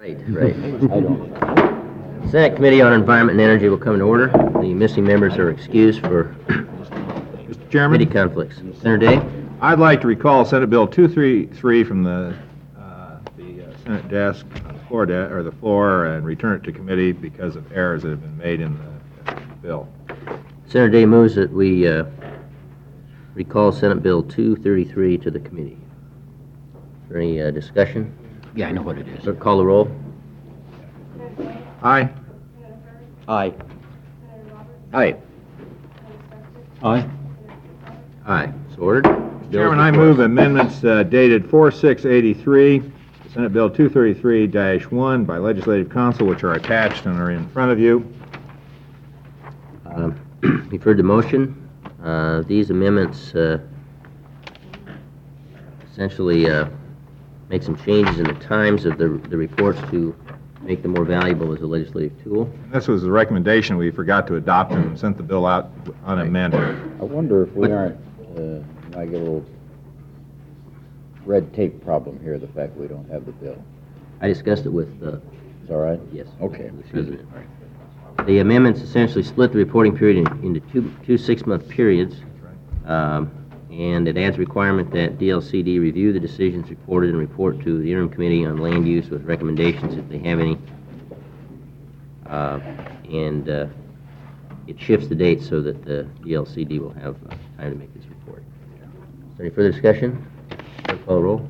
Right. I don't. Senate Committee on Environment and Energy will come to order. The missing members are excused for Mr. Chairman, committee conflicts. Senator Day? I'd like to recall Senate Bill 233 from the Senate desk, the floor, and return it to committee because of errors that have been made in the bill. Senator Day moves that we recall Senate Bill 233 to the committee. Is there any discussion? Yeah, I know what it is. Clerk, call the roll. Aye. Aye. Aye. Aye. Aye. So ordered. Bill Chairman, is I before move us. amendments dated 4/6/83, Senate Bill 233-1 by Legislative Council, which are attached and are in front of you. You've heard the motion. These amendments essentially make some changes in the times of the reports to make them more valuable as a legislative tool. This was the recommendation. We forgot to adopt and sent the bill out unamended. I wonder if we aren't, might get a little red tape problem here, the fact we don't have the bill. I discussed it with, Is that all right? yes. Okay. the President. The amendments essentially split the reporting period into two six-month periods. And it adds a requirement that DLCD review the decisions reported and report to the interim committee on land use with recommendations if they have any. It shifts the date so that the DLCD will have time to make this report. Is there any further discussion? Clerk, call the roll.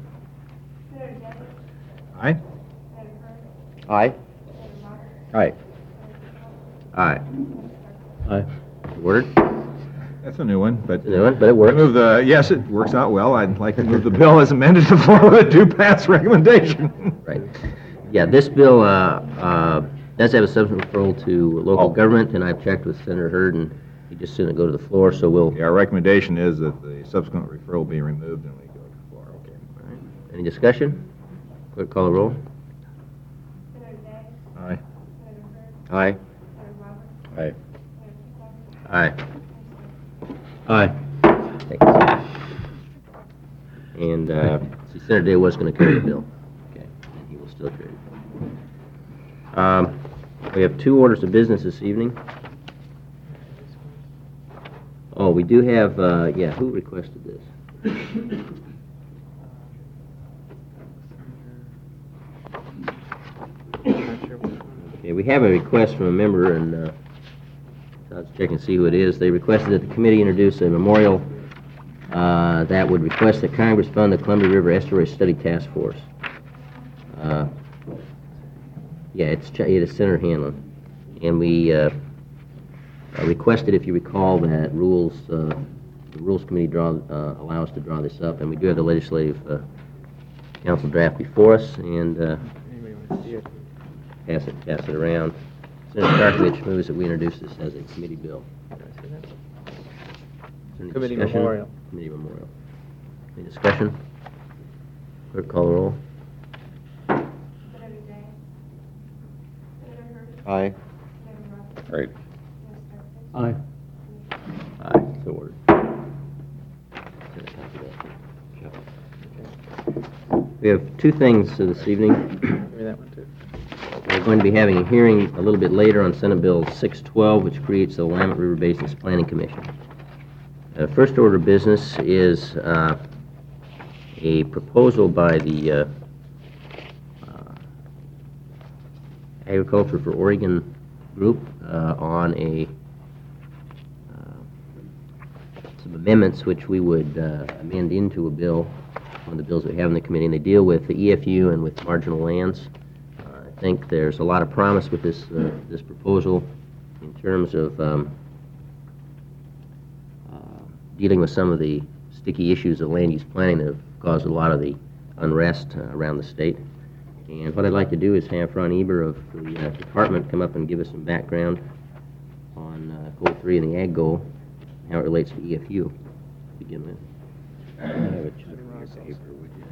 Aye? Aye. Aye. Aye. Aye. Ordered. That's a new one, but... New one, but it works. Yes, it works out well. I'd like to move the bill as amended to form with a due-pass recommendation. Right. Yeah, this bill does have a subsequent referral to local government, and I've checked with Senator Hurd, and he just sent it go to the floor, so we'll... Yeah, our recommendation is that the subsequent referral be removed and we go to the floor. Okay. All right. Any discussion? Clerk, call the roll. Aye. Aye. Aye. Aye. Aye. Thank you. And, see, Senator Day was going to carry the bill. Okay, and he will still carry the bill. We have two orders of business this evening. Oh, we do have, yeah, who requested this? Okay, we have a request from a member, and let's check and see who it is. They requested that the committee introduce a memorial that would request that Congress fund the Columbia River Estuary Study Task Force. Yeah, it is Senator Hanlon. And we requested, if you recall, that the Rules Committee allow us to draw this up, and we do have the Legislative Council draft before us, and pass it around. Senator Starkovich moves that we introduce this as a committee bill. Committee memorial. Committee memorial. Any discussion? Clerk, call the roll. Aye. Right. Aye. Aye, so ordered. We have two things this evening. Give me that one, too. We're going to be having a hearing a little bit later on Senate Bill 612, which creates the Willamette River Basin Planning Commission. First order of business is a proposal by the Agriculture for Oregon group on some amendments which we would amend into a bill, one of the bills we have in the committee, and they deal with the EFU and with marginal lands. I think there's a lot of promise with this this proposal in terms of dealing with some of the sticky issues of land use planning that have caused a lot of the unrest around the state. And what I'd like to do is have Ron Eber of the department come up and give us some background on Goal 3 and the Ag Goal, how it relates to EFU to begin with. I have a check for your paper, would you?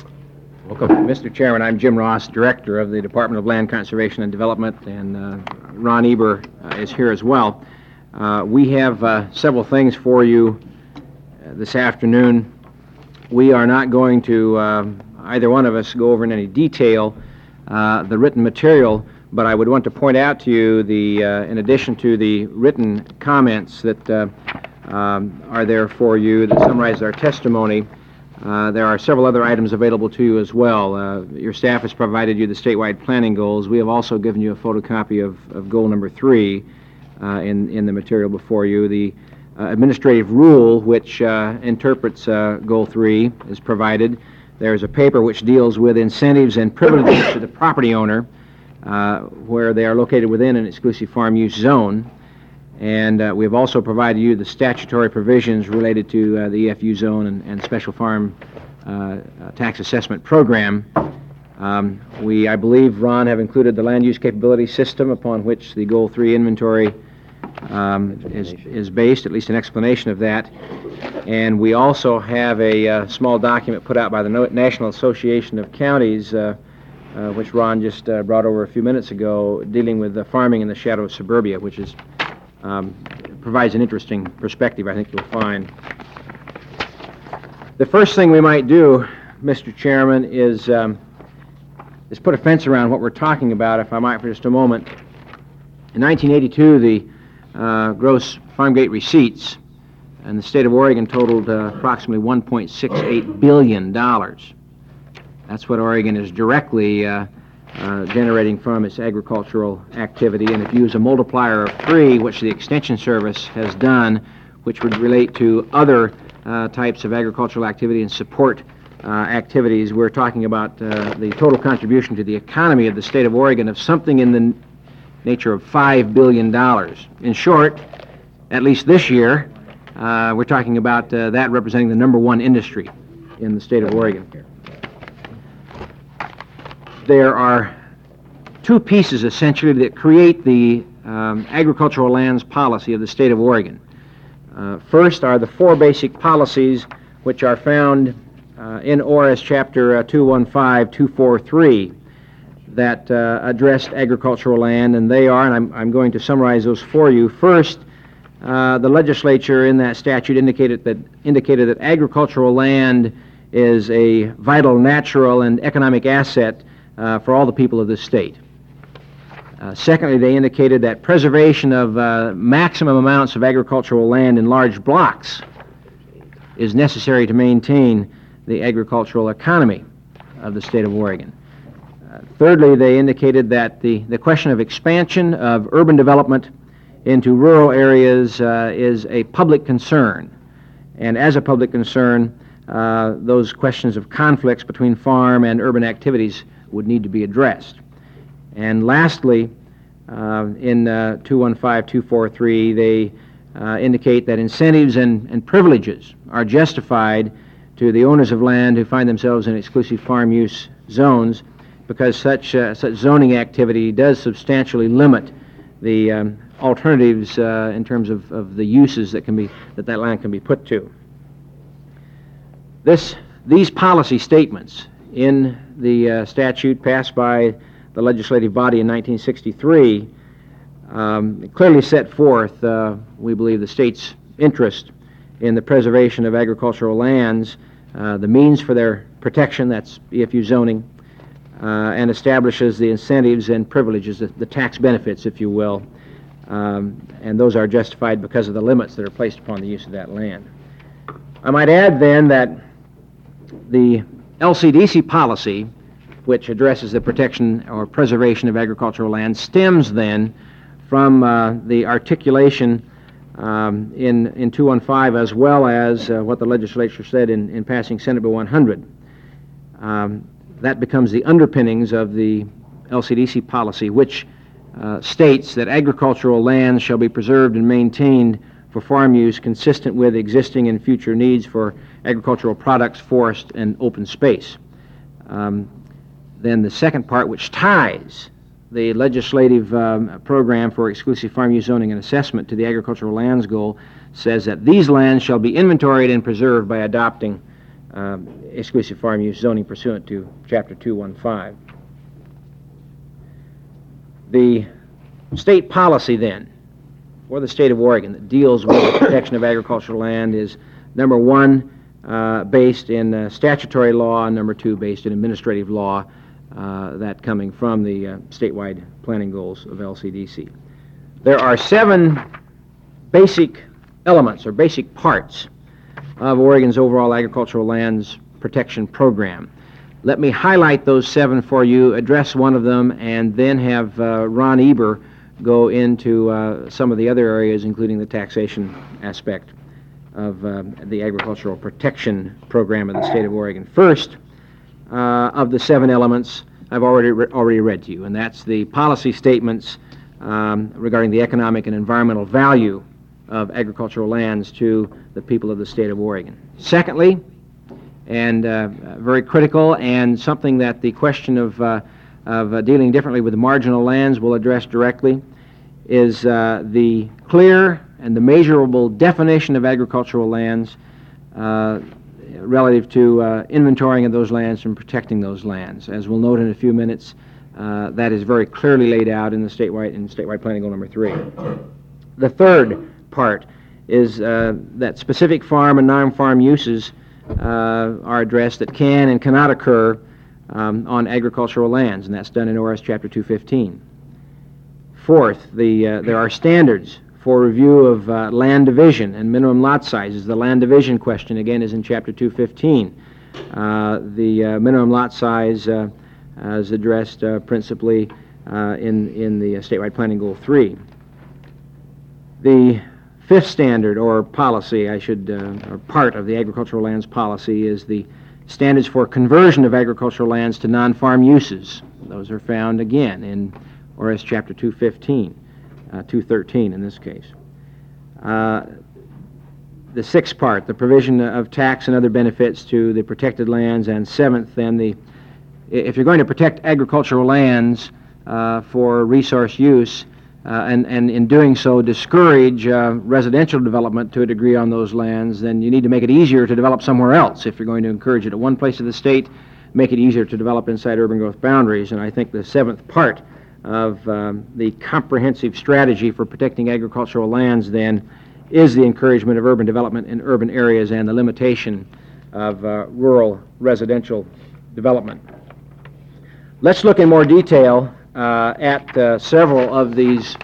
Welcome. Mr. Chairman, I'm Jim Ross, Director of the Department of Land Conservation and Development, and Ron Eber is here as well. We have several things for you this afternoon. We are not going to, either one of us, go over in any detail the written material, but I would want to point out to you in addition to the written comments that are there for you that summarize our testimony, there are several other items available to you as well. Your staff has provided you the statewide planning goals. We have also given you a photocopy of goal number 3 in the material before you. The administrative rule, which interprets goal 3, is provided. There's a paper which deals with incentives and privileges to the property owner where they are located within an exclusive farm use zone. And we have also provided you the statutory provisions related to the EFU zone and special farm tax assessment program. We, I believe, Ron, have included the land use capability system upon which the Goal 3 inventory is based, at least an explanation of that. And we also have a small document put out by the National Association of Counties, which Ron just brought over a few minutes ago, dealing with the farming in the shadow of suburbia, which is provides an interesting perspective, I think you'll find. The first thing we might do, Mr. Chairman, is put a fence around what we're talking about, if I might, for just a moment. In 1982, the gross farm gate receipts in the state of Oregon totaled approximately $1.68 billion. That's what Oregon is directly generating from its agricultural activity, and if you use a multiplier of 3, which the Extension Service has done, which would relate to other types of agricultural activity and support activities, we're talking about the total contribution to the economy of the state of Oregon of something in the nature of $5 billion. In short, at least this year, we're talking about that representing the number 1 industry in the state of Oregon. There are 2 pieces, essentially, that create the agricultural lands policy of the state of Oregon. First are the 4 basic policies which are found in ORS Chapter 215, 243, that addressed agricultural land, and they are, and I'm going to summarize those for you. First, the legislature in that statute indicated that agricultural land is a vital natural and economic asset for all the people of this state. Secondly, they indicated that preservation of maximum amounts of agricultural land in large blocks is necessary to maintain the agricultural economy of the state of Oregon. Thirdly, they indicated that the question of expansion of urban development into rural areas is a public concern. And as a public concern, those questions of conflicts between farm and urban activities would need to be addressed. And lastly, in 215, 243, they indicate that incentives and privileges are justified to the owners of land who find themselves in exclusive farm use zones, because such zoning activity does substantially limit the alternatives in terms of the uses that land can be put to. These policy statements in the statute passed by the legislative body in 1963 clearly set forth, we believe, the state's interest in the preservation of agricultural lands, the means for their protection, that's EFU zoning, and establishes the incentives and privileges, the tax benefits, if you will, and those are justified because of the limits that are placed upon the use of that land. I might add then that the LCDC policy, which addresses the protection or preservation of agricultural land, stems then from the articulation in 215, as well as what the legislature said in passing Senate Bill 100. That becomes the underpinnings of the LCDC policy, which states that agricultural lands shall be preserved and maintained for farm use consistent with existing and future needs for agricultural products, forest, and open space. Then the second part, which ties the legislative program for exclusive farm use zoning and assessment to the agricultural lands goal, says that these lands shall be inventoried and preserved by adopting exclusive farm use zoning pursuant to Chapter 215. The state policy, then, for the state of Oregon that deals with the protection of agricultural land is, number one, based in statutory law, and number two, based in administrative law, that coming from the statewide planning goals of LCDC. There are 7 basic elements or basic parts of Oregon's overall agricultural lands protection program. Let me highlight those 7 for you, address one of them, and then have Ron Eber go into some of the other areas, including the taxation aspect of the agricultural protection program of the state of Oregon. First, of the 7 elements I've already read to you, and that's the policy statements regarding the economic and environmental value of agricultural lands to the people of the state of Oregon. Secondly, and very critical, and something that the question of dealing differently with marginal lands will address directly, is the clear and the measurable definition of agricultural lands relative to inventorying of those lands and protecting those lands. As we'll note in a few minutes, that is very clearly laid out in the statewide planning goal number 3. The third part is that specific farm and non-farm uses are addressed that can and cannot occur on agricultural lands, and that's done in ORS Chapter 215. Fourth, there are standards for review of land division and minimum lot sizes. The land division question, again, is in Chapter 215. The minimum lot size is addressed principally in the statewide planning goal 3. The fifth standard, or policy, or part of the agricultural lands policy, is the standards for conversion of agricultural lands to non-farm uses. Those are found again in ORS Chapter 215, 213 in this case. The sixth part, the provision of tax and other benefits to the protected lands, and seventh, then, if you're going to protect agricultural lands for resource use, and in doing so discourage residential development to a degree on those lands, then you need to make it easier to develop somewhere else. If you're going to encourage it at one place of the state, make it easier to develop inside urban growth boundaries. And I think the seventh part of the comprehensive strategy for protecting agricultural lands, then, is the encouragement of urban development in urban areas and the limitation of rural residential development. Let's look in more detail at several of these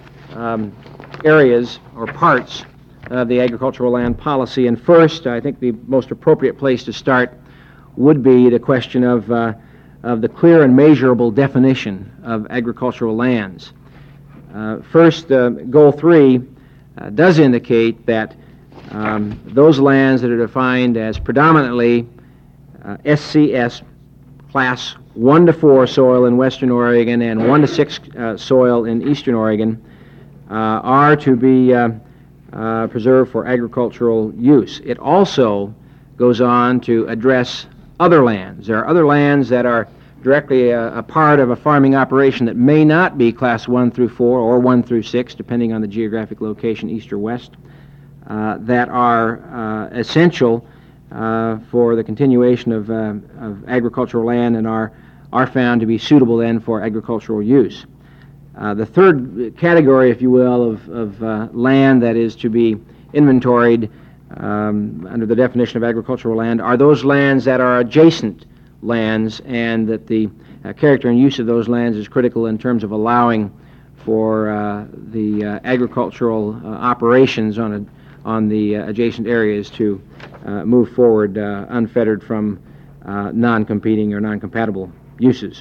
areas or parts of the agricultural land policy. And first, I think the most appropriate place to start would be the question of the clear and measurable definition of agricultural lands. First, Goal 3 does indicate that those lands that are defined as predominantly SCS Class 1 to 4 soil in western Oregon and 1 to 6 soil in eastern Oregon are to be preserved for agricultural use. It also goes on to address other lands. There are other lands that are directly a part of a farming operation that may not be Class 1 through 4 or 1 through 6, depending on the geographic location, east or west, that are essential for the continuation of agricultural land and are found to be suitable then for agricultural use. The third category, if you will, of land that is to be inventoried under the definition of agricultural land are those lands that are adjacent lands, and that the character and use of those lands is critical in terms of allowing for the agricultural operations on the adjacent areas to move forward unfettered from non-competing or non-compatible uses.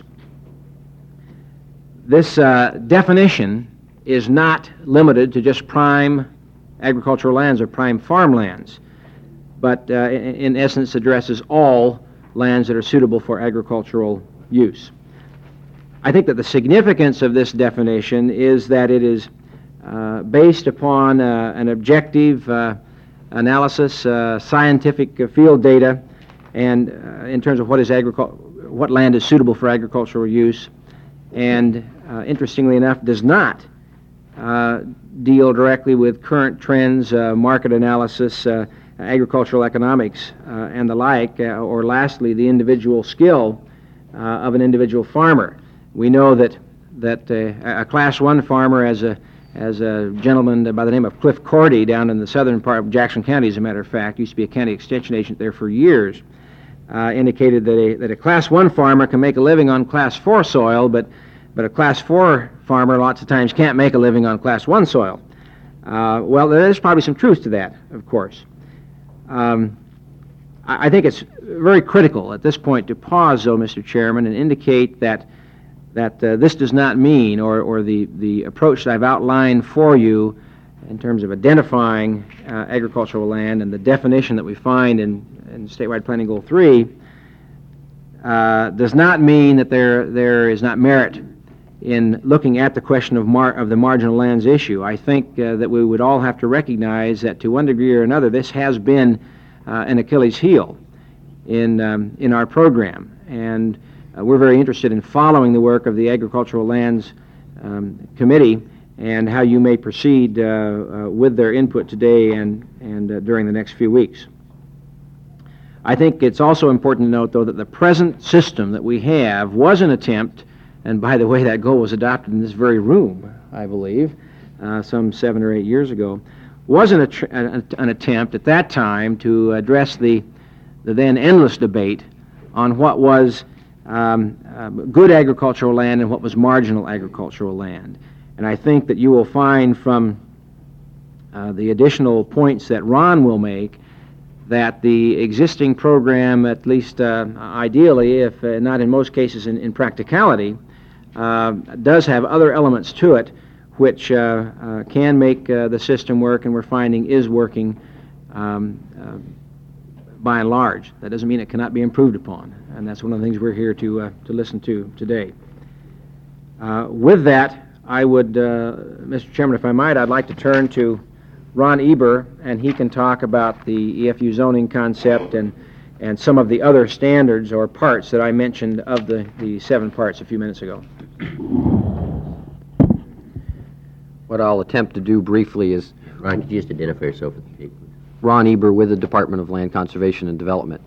This definition is not limited to just prime agricultural lands or prime farmlands, but in essence addresses all lands that are suitable for agricultural use. I think that the significance of this definition is that it is based upon an objective analysis, scientific field data, and in terms of what land is suitable for agricultural use, and interestingly enough, does not deal directly with current trends, market analysis, agricultural economics, and the like, or lastly, the individual skill of an individual farmer. We know that that a Class 1 farmer, as a gentleman by the name of Cliff Cordy down in the southern part of Jackson County, as a matter of fact, used to be a county extension agent there for years, indicated that a Class 1 farmer can make a living on Class 4 soil, but a Class 4 farmer lots of times can't make a living on Class 1 soil. Well, there's probably some truth to that, of course. I think it's very critical at this point to pause, though, Mr. Chairman, and indicate that this does not mean, or the approach that I've outlined for you in terms of identifying agricultural land and the definition that we find in Statewide Planning Goal 3 does not mean that there is not merit in looking at the question of the marginal lands issue. I think that we would all have to recognize that to one degree or another this has been an Achilles heel in our program, and we're very interested in following the work of the Agricultural Lands Committee and how you may proceed with their input today and during the next few weeks. I think it's also important to note, though, that the present system that we have was an attempt, and by the way, that goal was adopted in this very room, I believe, some 7 or 8 years ago, was an attempt at that time to address the then endless debate on what was good agricultural land and what was marginal agricultural land. And I think that you will find from the additional points that Ron will make that the existing program, at least ideally, if not in most cases in practicality, does have other elements to it which can make the system work, and we're finding is working by and large. That doesn't mean it cannot be improved upon, and that's one of the things we're here to listen to today. With that, I would, Mr. Chairman, if I might, I'd like to turn to Ron Eber, and he can talk about the EFU zoning concept and some of the other standards or parts that I mentioned of the 7 parts a few minutes ago. What I'll attempt to do briefly is, Ron, could you just identify yourself with the tape, please? Ron Eber with the Department of Land Conservation and Development.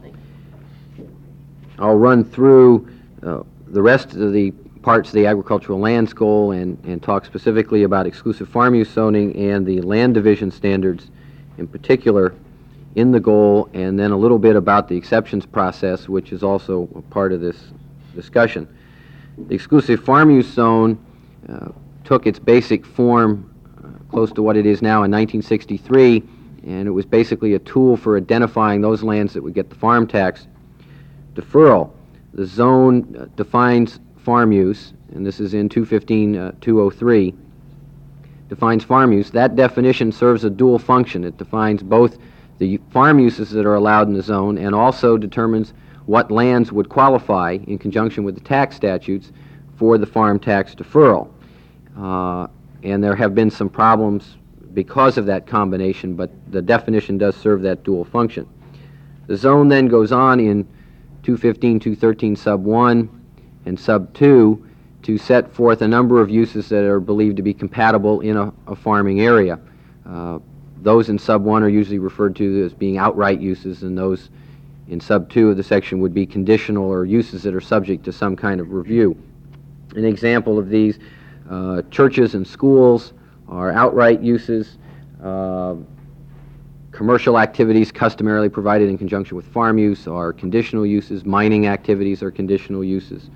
I'll run through the rest of the parts of the agricultural lands goal and talk specifically about exclusive farm use zoning and the land division standards in particular in the goal, and then a little bit about the exceptions process, which is also a part of this discussion. The exclusive farm use zone took its basic form close to what it is now in 1963, and it was basically a tool for identifying those lands that would get the farm tax deferral. The zone defines farm use, and this is in 215-203, defines farm use. That definition serves a dual function. It defines both the farm uses that are allowed in the zone and also determines what lands would qualify in conjunction with the tax statutes for the farm tax deferral. And there have been some problems because of that combination, but the definition does serve that dual function. The zone then goes on in 215-213 sub 1 and sub 2 to set forth a number of uses that are believed to be compatible in a farming area. Those in sub 1 are usually referred to as being outright uses, and those in sub 2 of the section would be conditional or uses that are subject to some kind of review. An example of these, churches and schools are outright uses. Commercial activities customarily provided in conjunction with farm use are conditional uses. Mining activities are conditional uses.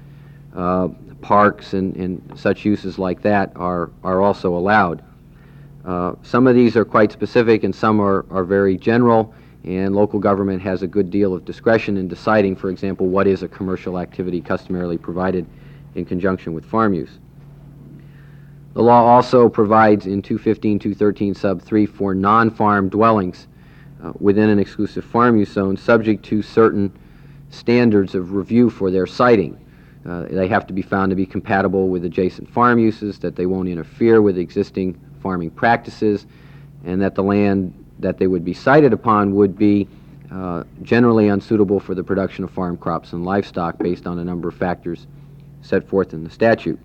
Parks and such uses like that are also allowed. Some of these are quite specific and some are very general, and local government has a good deal of discretion in deciding, for example, what is a commercial activity customarily provided in conjunction with farm use. The law also provides in 215-213 sub 3 for non-farm dwellings within an exclusive farm use zone subject to certain standards of review for their siting. They have to be found to be compatible with adjacent farm uses, that they won't interfere with existing farming practices, and that the land that they would be sited upon would be generally unsuitable for the production of farm crops and livestock based on a number of factors set forth in the statute.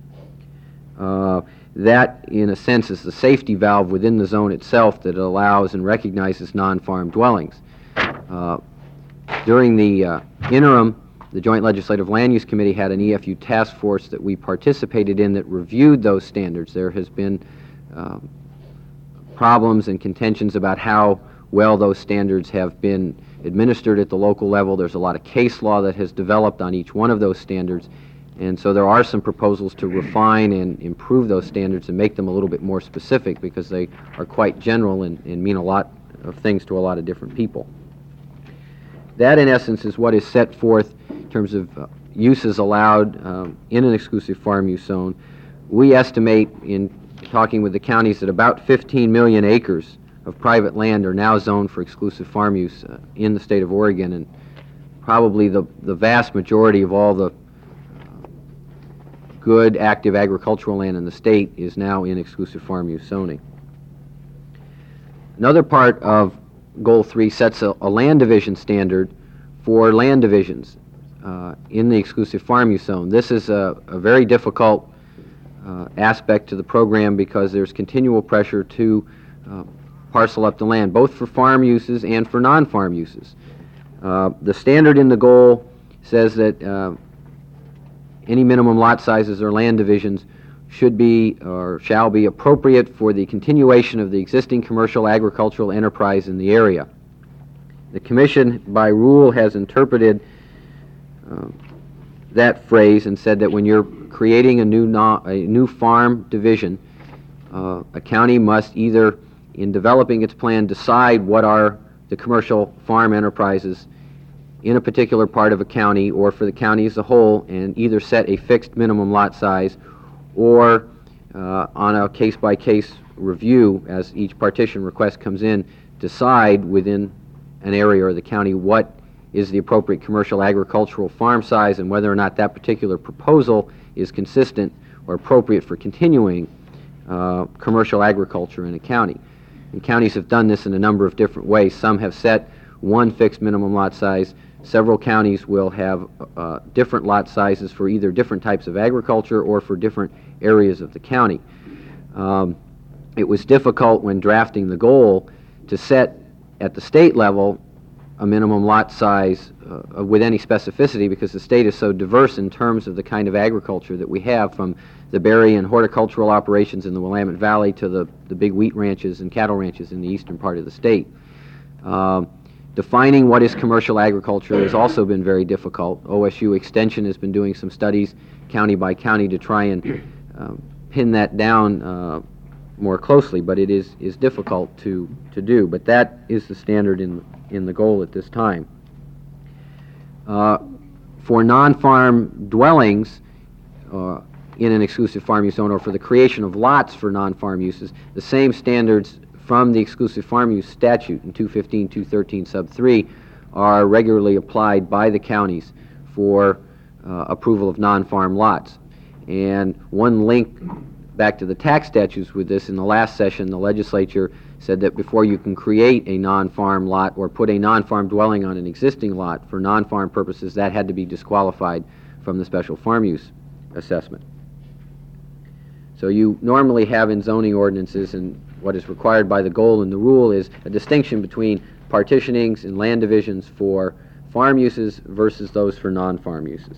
That, in a sense, is the safety valve within the zone itself that allows and recognizes non-farm dwellings. During the interim The Joint Legislative Land Use Committee had an EFU task force that we participated in that reviewed those standards. There has been problems and contentions about how well those standards have been administered at the local level. There's a lot of case law that has developed on each one of those standards, and so there are some proposals to refine and improve those standards and make them a little bit more specific, because they are quite general and mean a lot of things to a lot of different people. That, in essence, is what is set forth in terms of uses allowed in an exclusive farm use zone. We estimate, in talking with the counties, that about 15 million acres of private land are now zoned for exclusive farm use in the state of Oregon, and probably the vast majority of all the good active agricultural land in the state is now in exclusive farm use zoning. Another part of Goal 3 sets a land division standard for land divisions in the exclusive farm use zone. This is a very difficult aspect to the program, because there's continual pressure to parcel up the land, both for farm uses and for non-farm uses. The standard in the goal says that any minimum lot sizes or land divisions should be or shall be appropriate for the continuation of the existing commercial agricultural enterprise in the area. The Commission, by rule, has interpreted that phrase and said that when you're creating a new farm division, a county must either, in developing its plan, decide what are the commercial farm enterprises in a particular part of a county or for the county as a whole, and either set a fixed minimum lot size, or on a case-by-case review, as each partition request comes in, decide within an area or the county what is the appropriate commercial agricultural farm size, and whether or not that particular proposal is consistent or appropriate for continuing commercial agriculture in a county. And counties have done this in a number of different ways. Some have set one fixed minimum lot size. Several counties will have different lot sizes for either different types of agriculture or for different areas of the county. It was difficult when drafting the goal to set at the state level a minimum lot size with any specificity, because the state is so diverse in terms of the kind of agriculture that we have, from the berry and horticultural operations in the Willamette Valley to the big wheat ranches and cattle ranches in the eastern part of the state. Defining what is commercial agriculture has also been very difficult. OSU Extension has been doing some studies county by county to try and pin that down more closely, but it is difficult to do. But that is the standard in the goal at this time. For non-farm dwellings in an exclusive farm use zone, or for the creation of lots for non-farm uses, the same standards from the exclusive farm use statute in 215, 213, sub 3 are regularly applied by the counties for approval of non-farm lots. And one link back to the tax statutes with this, in the last session, the legislature said that before you can create a non-farm lot or put a non-farm dwelling on an existing lot for non-farm purposes, that had to be disqualified from the special farm use assessment. So you normally have in zoning ordinances, and what is required by the goal and the rule is a distinction between partitionings and land divisions for farm uses versus those for non-farm uses.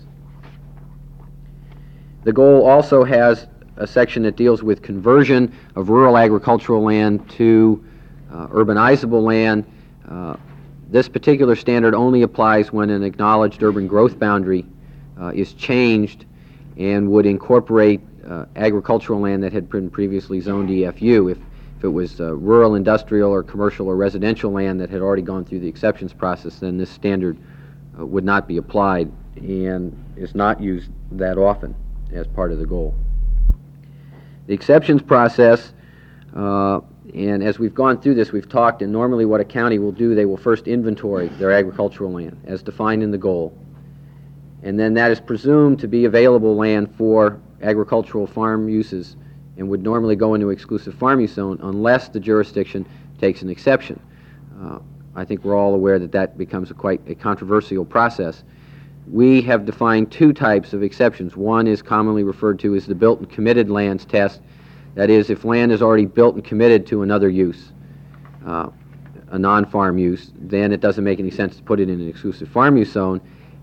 The goal also has a section that deals with conversion of rural agricultural land to urbanizable land. This particular standard only applies when an acknowledged urban growth boundary is changed and would incorporate agricultural land that had been previously zoned EFU. If it was rural, industrial, or commercial or residential land that had already gone through the exceptions process, then this standard would not be applied and is not used that often as part of the goal. The exceptions process, and as we've gone through this, we've talked, and normally what a county will do, they will first inventory their agricultural land as defined in the goal, and then that is presumed to be available land for agricultural farm uses and would normally go into exclusive farm use zone unless the jurisdiction takes an exception. I think we're all aware that that becomes quite a controversial process. We have defined two types of exceptions. One is commonly referred to as the built and committed lands test. That is, if land is already built and committed to another use, a non-farm use, then it doesn't make any sense to put it in an exclusive farm use zone.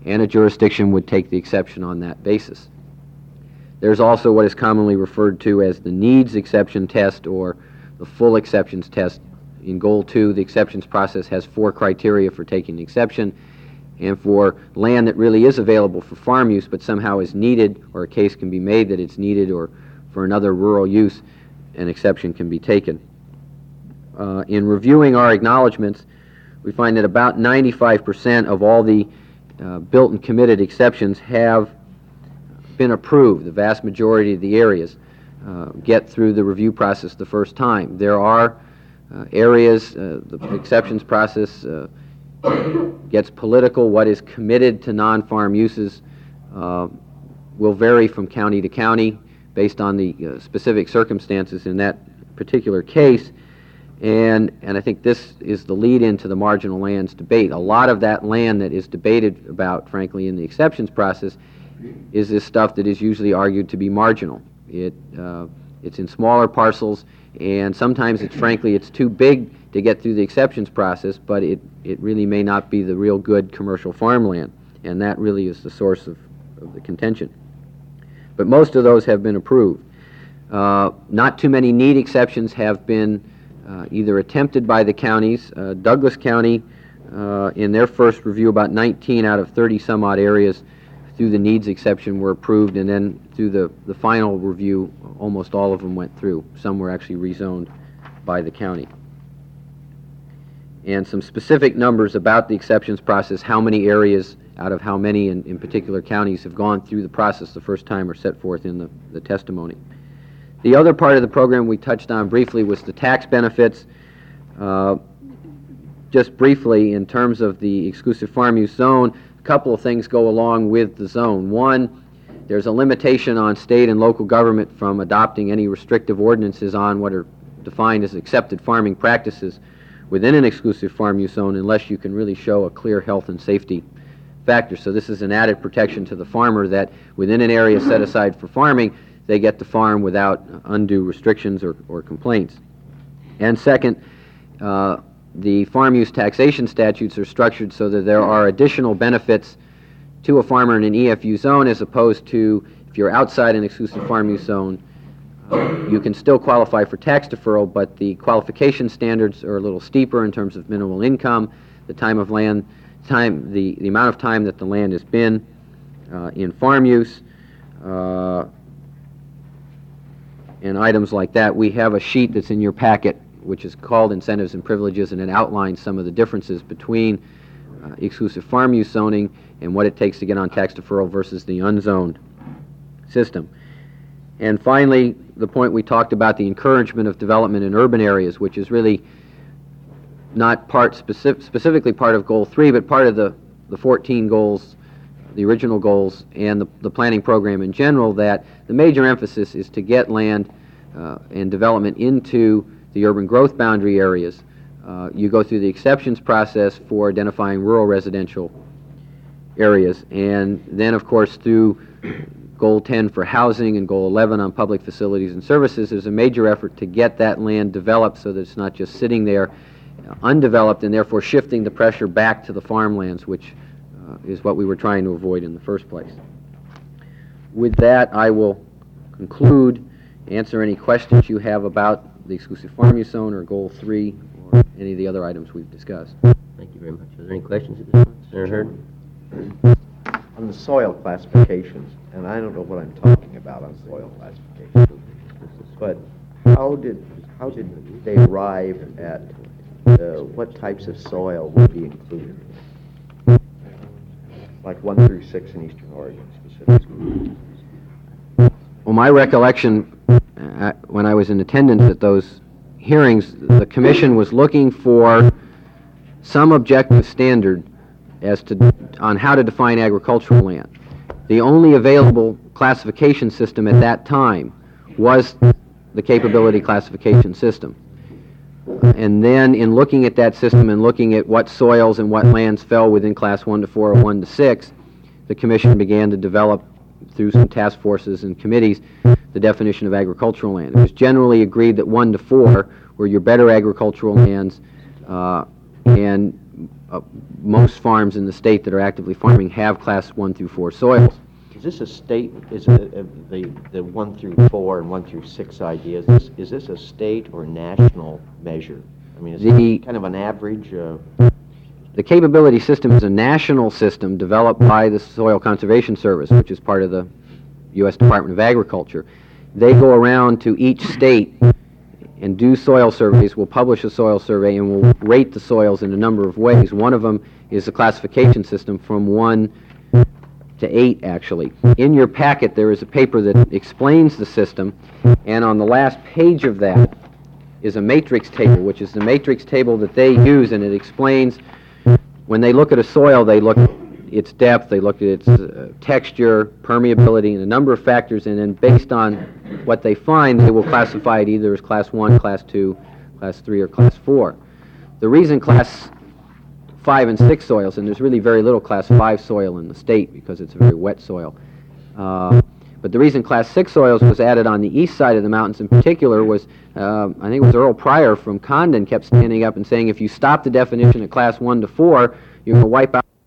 and a jurisdiction would take the exception on that basis. There's also what is commonly referred to as the needs exception test or the full exceptions test. In Goal 2, the exceptions process has 4 criteria for taking the exception, and for land that really is available for farm use but somehow is needed, or a case can be made that it's needed, or for another rural use, an exception can be taken. In reviewing our acknowledgments, we find that about 95% of all the built and committed exceptions have been approved. The vast majority of the areas get through the review process the first time. There are areas, the exceptions process gets political. What is committed to non-farm uses will vary from county to county based on the specific circumstances in that particular case. And I think this is the lead into the marginal lands debate. A lot of that land that is debated about, frankly, in the exceptions process is this stuff that is usually argued to be marginal. It's in smaller parcels, and sometimes it's too big to get through the exceptions process, but it really may not be the real good commercial farmland, and that really is the source of the contention. But most of those have been approved. Not too many need exceptions have been either attempted by the counties. Douglas County, in their first review, about 19 out of 30 some odd areas through the needs exception were approved, and then through the final review, almost all of them went through. Some were actually rezoned by the county. And some specific numbers about the exceptions process, how many areas out of how many in particular counties have gone through the process the first time, are set forth in the testimony. The other part of the program we touched on briefly was the tax benefits. Just briefly, in terms of the exclusive farm use zone, a couple of things go along with the zone. One, there's a limitation on state and local government from adopting any restrictive ordinances on what are defined as accepted farming practices within an exclusive farm use zone unless you can really show a clear health and safety factor. So this is an added protection to the farmer that within an area set aside for farming, they get to farm without undue restrictions or complaints. And second, the farm use taxation statutes are structured so that there are additional benefits to a farmer in an EFU zone as opposed to if you're outside an exclusive farm use zone. You can still qualify for tax deferral, but the qualification standards are a little steeper in terms of minimal income, the time of land, the amount of time that the land has been in farm use, and items like that. We have a sheet that's in your packet which is called Incentives and Privileges, and it outlines some of the differences between exclusive farm use zoning and what it takes to get on tax deferral versus the unzoned system. And finally, the point we talked about, the encouragement of development in urban areas, which is really not specifically part of Goal 3, but part of the 14 goals, the original goals, and the planning program in general, that the major emphasis is to get land and development into the urban growth boundary areas. You go through the exceptions process for identifying rural residential areas, and then, of course, through Goal 10 for housing and Goal 11 on public facilities and services, there's a major effort to get that land developed so that it's not just sitting there undeveloped and therefore shifting the pressure back to the farmlands, which is what we were trying to avoid in the first place. With that, I will conclude, answer any questions you have about the exclusive farm use zone or Goal 3 or any of the other items we've discussed. Thank you very much. Are there any questions at this point? Senator Hurd? On the soil classifications, and I don't know what I'm talking about on soil classifications, but how did they arrive at what types of soil would be included? Like 1 through 6 in Eastern Oregon specifically. Well, my recollection when I was in attendance at those hearings, the Commission was looking for some objective standard on how to define agricultural land. The only available classification system at that time was the capability classification system. And then in looking at that system and looking at what soils and what lands fell within Class 1 to 4 or 1 to 6, the Commission began to develop, through some task forces and committees, the definition of agricultural land. It was generally agreed that 1 to 4 were your better agricultural lands, and most farms in the state that are actively farming have Class 1 through 4 soils. Is this a state, is it, the 1 through 4 and 1 through 6 ideas, is this a state or national measure? I mean, is it kind of an average? The capability system is a national system developed by the Soil Conservation Service, which is part of the U.S. Department of Agriculture. They go around to each state and do soil surveys, will publish a soil survey, and will rate the soils in a number of ways. One of them is a classification system from 1 to 8, actually. In your packet, there is a paper that explains the system, and on the last page of that is a matrix table, which is the matrix table that they use, and it explains when they look at a soil, they look at its depth, they look at its texture, permeability, and a number of factors, and then based on what they find, they will classify it either as Class 1, Class 2, Class 3, or Class 4. The reason Class 5 and 6 soils, and there's really very little Class 5 soil in the state because it's a very wet soil, but the reason Class 6 soils was added on the east side of the mountains in particular was, I think it was Earl Pryor from Condon kept standing up and saying, if you stop the definition at Class 1 to 4, you're going to wipe out